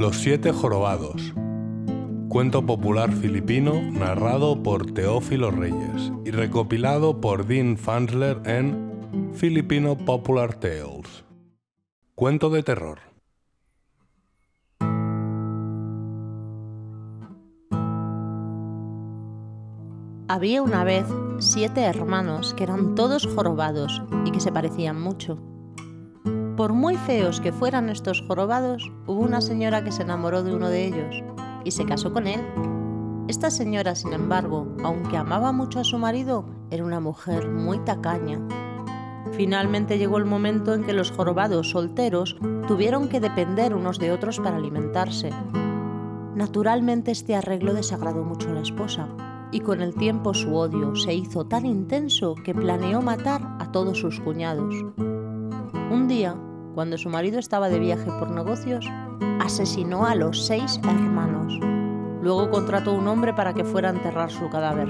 Los 7 jorobados. Cuento popular filipino narrado por Teófilo Reyes y recopilado por Dean Fansler en Filipino Popular Tales. Cuento de terror. Había una vez 7 hermanos que eran todos jorobados y que se parecían mucho. Por muy feos que fueran estos jorobados, hubo una señora que se enamoró de uno de ellos y se casó con él. Esta señora, sin embargo, aunque amaba mucho a su marido, era una mujer muy tacaña. Finalmente llegó el momento en que los jorobados solteros tuvieron que depender unos de otros para alimentarse. Naturalmente este arreglo desagradó mucho a la esposa, y con el tiempo su odio se hizo tan intenso que planeó matar a todos sus cuñados. Un día, cuando su marido estaba de viaje por negocios, asesinó a los 6 hermanos. Luego contrató a un hombre para que fuera a enterrar su cadáver.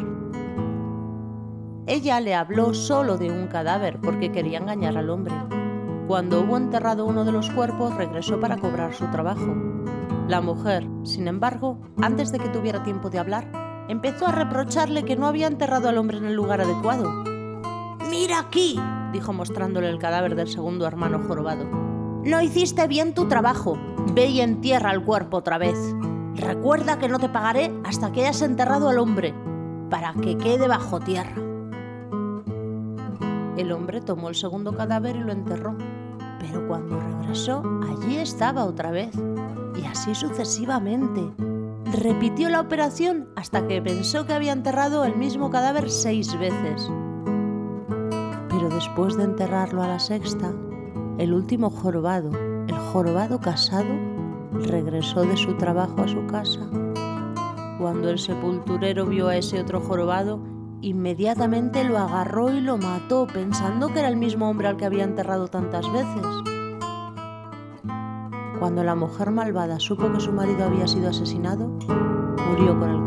Ella le habló solo de un cadáver porque quería engañar al hombre. Cuando hubo enterrado uno de los cuerpos, regresó para cobrar su trabajo. La mujer, sin embargo, antes de que tuviera tiempo de hablar, empezó a reprocharle que no había enterrado al hombre en el lugar adecuado. «Mira aquí», dijo mostrándole el cadáver del segundo hermano jorobado. «No hiciste bien tu trabajo. Ve y entierra el cuerpo otra vez. Recuerda que no te pagaré hasta que hayas enterrado al hombre, para que quede bajo tierra». El hombre tomó el segundo cadáver y lo enterró, pero cuando regresó, allí estaba otra vez, y así sucesivamente. Repitió la operación hasta que pensó que había enterrado el mismo cadáver 6 veces. Pero después de enterrarlo a la 6ª, el último jorobado, el jorobado casado, regresó de su trabajo a su casa. Cuando el sepulturero vio a ese otro jorobado, inmediatamente lo agarró y lo mató, pensando que era el mismo hombre al que había enterrado tantas veces. Cuando la mujer malvada supo que su marido había sido asesinado, murió con el